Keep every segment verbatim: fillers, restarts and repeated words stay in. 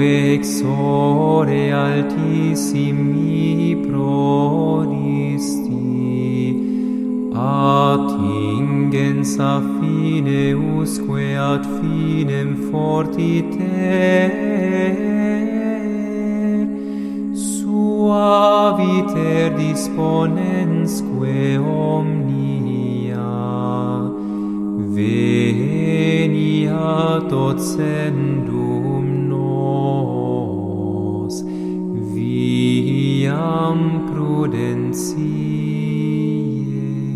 exore altissimi prodisti, attingens a fine usque ad finem fortiter, suaviter disponensque omnia, veniat docendum nos, viam prudentiae.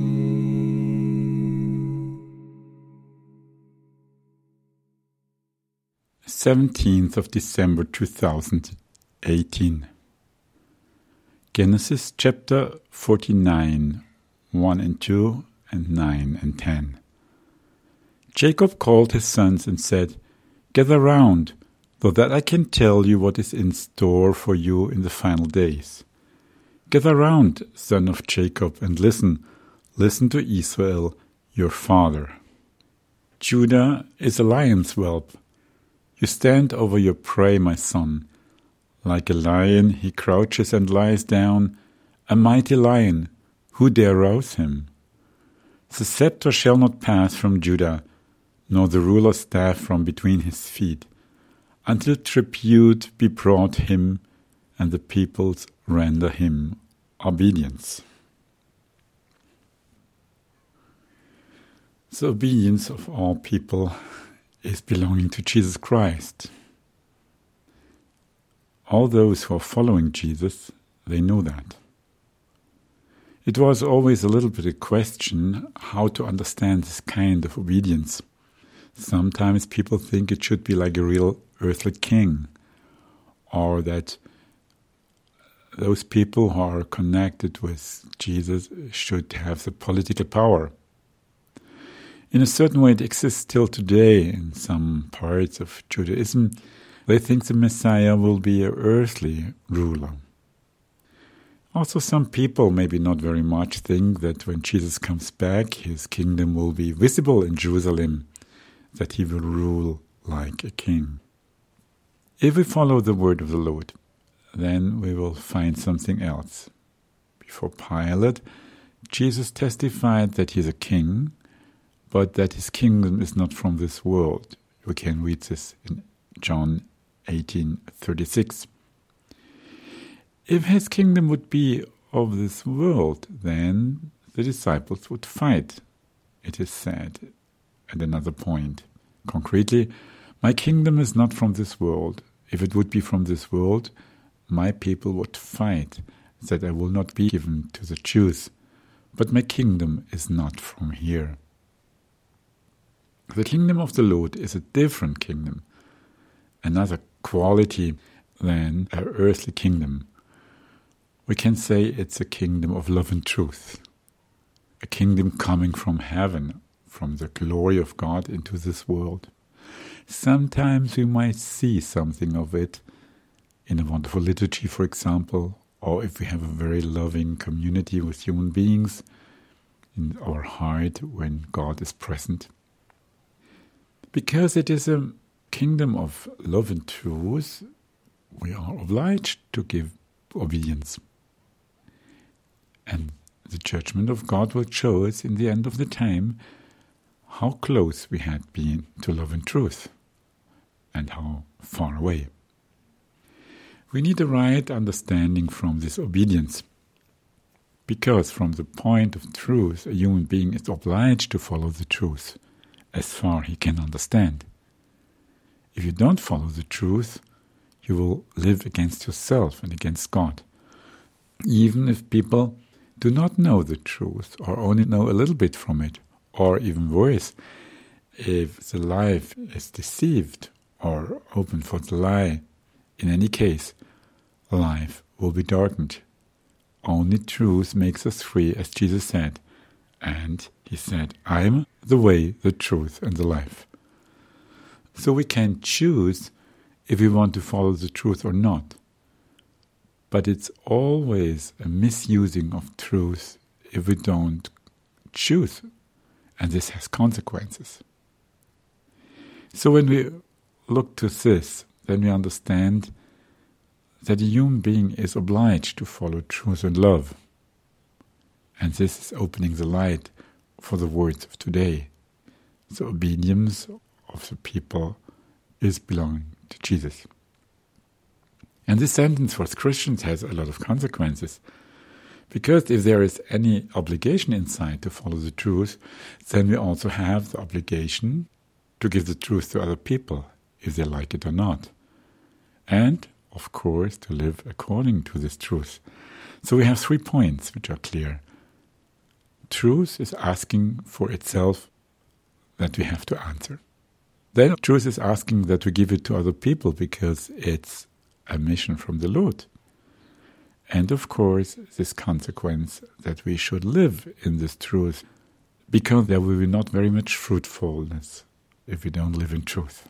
seventeenth of December two thousand eighteen. Genesis chapter forty-nine, one and two, and nine and ten. Jacob called his sons and said, "Gather round, so that I can tell you what is in store for you in the final days. Gather round, son of Jacob, and listen, listen to Israel, your father. Judah is a lion's whelp. You stand over your prey, my son. Like a lion he crouches and lies down, a mighty lion, who dare rouse him? The scepter shall not pass from Judah, nor the ruler's staff from between his feet, until tribute be brought him, and the peoples render him obedience." The obedience of all people is belonging to Jesus Christ. All those who are following Jesus, they know that. It was always a little bit a question how to understand this kind of obedience. Sometimes people think it should be like a real earthly king, or that those people who are connected with Jesus should have the political power. In a certain way, it exists still today in some parts of Judaism. They think the Messiah will be an earthly ruler. Also, some people, maybe not very much, think that when Jesus comes back, his kingdom will be visible in Jerusalem, that he will rule like a king. If we follow the word of the Lord, then we will find something else. Before Pilate, Jesus testified that he is a king, but that his kingdom is not from this world. We can read this in John eighteen thirty-six. If his kingdom would be of this world, then the disciples would fight, it is said at another point. Concretely, my kingdom is not from this world. If it would be from this world, my people would fight, that I will not be given to the Jews. But my kingdom is not from here. The kingdom of the Lord is a different kingdom, another quality than our earthly kingdom. We can say it's a kingdom of love and truth, a kingdom coming from heaven, from the glory of God into this world. Sometimes we might see something of it in a wonderful liturgy, for example, or if we have a very loving community with human beings in our heart when God is present. Because it is a kingdom of love and truth, we are obliged to give obedience. And the judgment of God will show us in the end of the time how close we had been to love and truth, and how far away. We need a right understanding from this obedience, because from the point of truth, a human being is obliged to follow the truth as far he can understand. If you don't follow the truth, you will live against yourself and against God. Even if people do not know the truth or only know a little bit from it, or even worse, if the life is deceived or open for the lie, in any case, life will be darkened. Only truth makes us free, as Jesus said. And he said, I am the way, the truth, and the life. So we can choose if we want to follow the truth or not. But it's always a misusing of truth if we don't choose, and this has consequences. So when we look to this, then we understand that a human being is obliged to follow truth and love. And this is opening the light for the words of today. The obedience of the people is belonging to Jesus. And this sentence for Christians has a lot of consequences. Because if there is any obligation inside to follow the truth, then we also have the obligation to give the truth to other people, if they like it or not. And, of course, to live according to this truth. So we have three points which are clear. Truth is asking for itself that we have to answer. Then truth is asking that we give it to other people because it's a mission from the Lord. And of course, this consequence that we should live in this truth, because there will be not very much fruitfulness if we don't live in truth.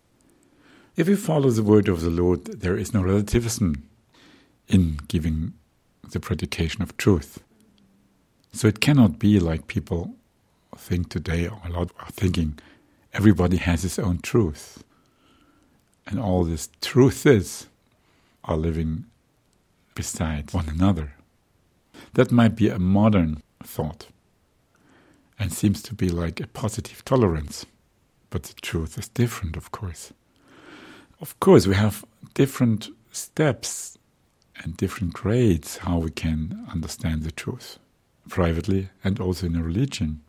If we follow the word of the Lord, there is no relativism in giving the predication of truth. So it cannot be like people think today, or a lot are thinking, everybody has his own truth. And all these truths are living beside one another. That might be a modern thought and seems to be like a positive tolerance. But the truth is different, of course. Of course, we have different steps and different grades how we can understand the truth, privately and also in a religion.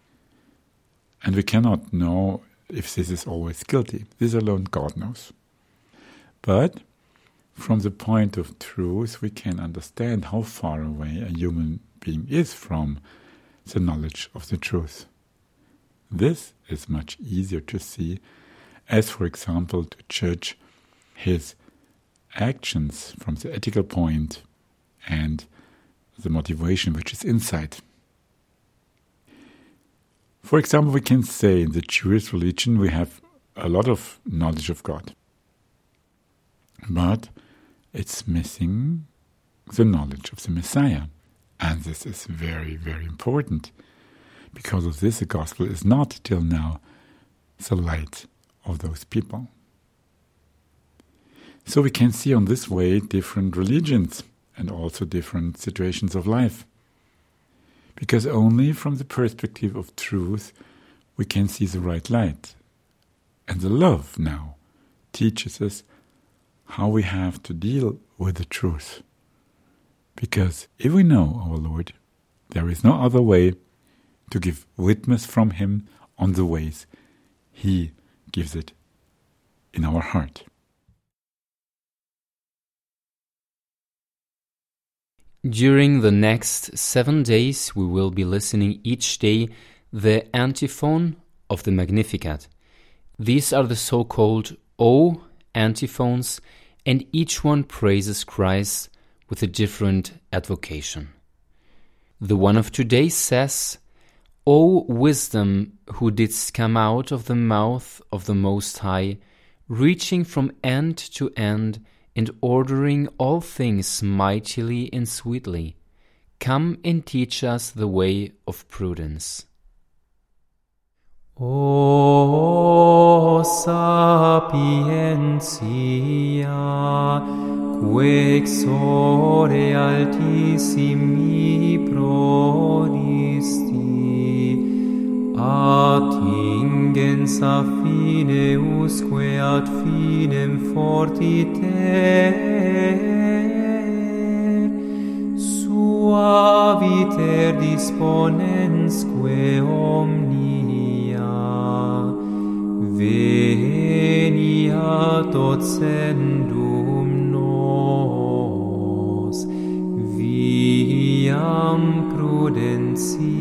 And we cannot know if this is always guilty. This alone God knows. But from the point of truth, we can understand how far away a human being is from the knowledge of the truth. This is much easier to see as, for example, to judge his actions from the ethical point and the motivation which is inside. For example, we can say in the Jewish religion we have a lot of knowledge of God. But it's missing the knowledge of the Messiah. And this is very, very important. Because of this, the gospel is not till now the light of those people. So we can see on this way different religions and also different situations of life. Because only from the perspective of truth we can see the right light. And the love now teaches us how we have to deal with the truth. Because if we know our Lord, there is no other way to give witness from Him on the ways He gives it in our heart. During the next seven days we will be listening each day the antiphon of the Magnificat. These are the so-called O antiphons, and each one praises Christ with a different advocation. The one of today says, O wisdom, who didst come out of the mouth of the Most High, reaching from end to end, and ordering all things mightily and sweetly, come and teach us the way of prudence. O sapientia, quae exore altissimi prodisti, attingens a fine usque ad finem fortiter, suaviter disponensque omnia, veniat docendum nos, viam prudentiam.